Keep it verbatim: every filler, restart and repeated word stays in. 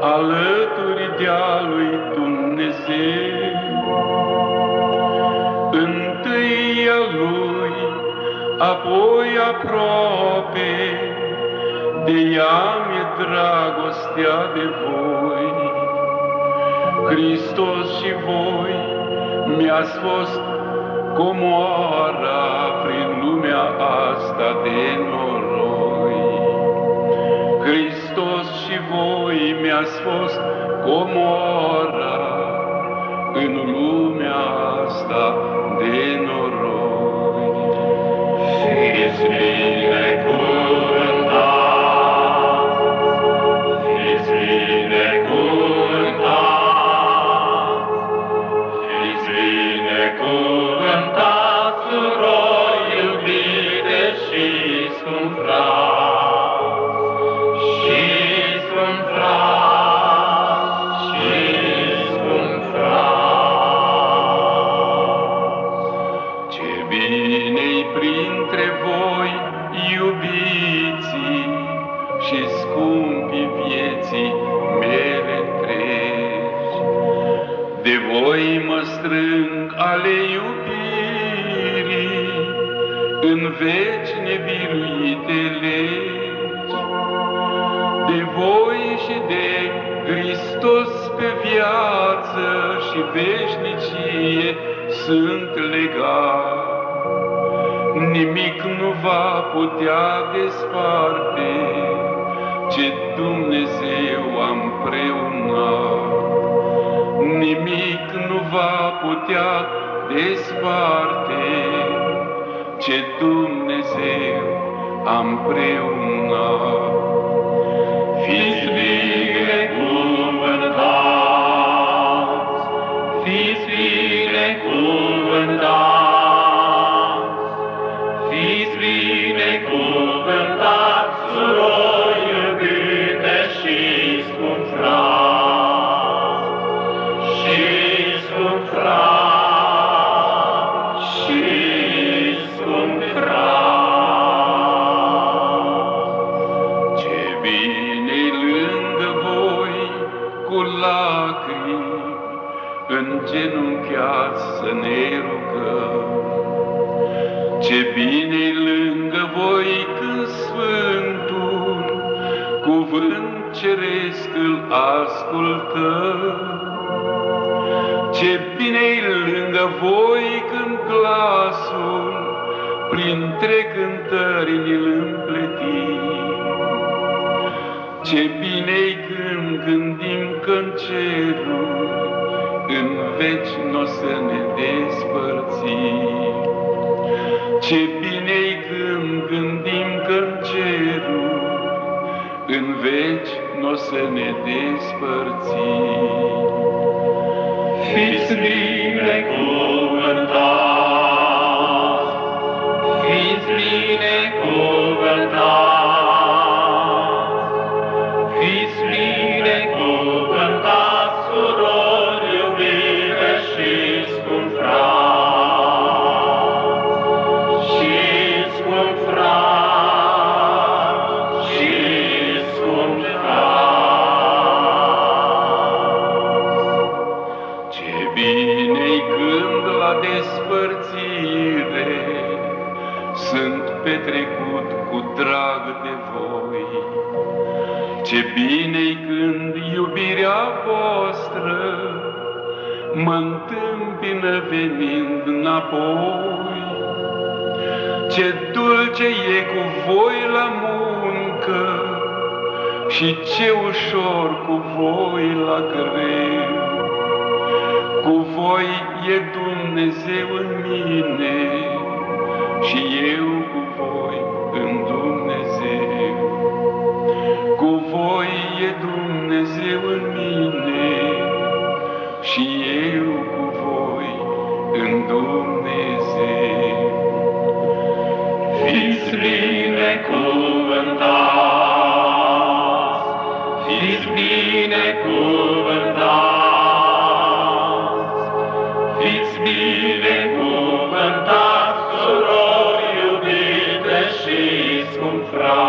alături de-a lui Dumnezeu. Întâi a lui, apoi aproape, de ea mi-e dragostea de voi. Hristos și voi mi-ați fost comoara prin lumea asta de noroi. Hristos și voi mi-ați fost comoara în lumea asta de noroi. Fiți binecuvântați, fiți binecuvântați, fiți binecuvântați, surori iubite și scump frați, și scump frați, și scump frați. Ce bine-i printre voi, iubiții și scumpii vieții mele întregi. De voi mă strâng ale iubirii în veci nebiruite legi. De voi și de Hristos pe viață și veșnicie sunt legat. Nimic nu va putea desparte ce Dumnezeu a împreunat. Nimic nu va putea desparte ce Dumnezeu a împreunat. Fiți binecuvântați, fiți binecuvântați, fiți binecuvântați, surori iubite și scump frați, și scump frați, și scump frați. Ce bine-i lângă voi cu lacrimi îngenunchiați să ne rugăm. Ce bine-i lângă voi când Sfântul cuvânt ceresc îl ascultăm. Ce bine-i lângă voi când glasul printre cântări ni-l împletim. Ce bine-i când gândim că-n cerul în veci n-o să ne despărțim. Ce bine-i când gândim că-n cerul în veci n-o să ne despărțim. Fiți binecuvântați, fiți binecuvântați, fiți binecuvântați, surori iubite și scump frați, și scump frați, și scump frați. Ce bine-i când la despărțire sunt petrecut cu drag de voi. Ce bine-i când iubirea voastră mă întâmpină venind înapoi. Ce dulce e cu voi la muncă și ce ușor cu voi la greu. Cu voi e Dumnezeu în mine și eu cu voi în Dumnezeu. Cu voi e Dumnezeu în mine și eu cu voi în Dumnezeu. Fiți binecuvântați, fiți binecuvântați, fiți binecuvântați, surori iubite și scump frați.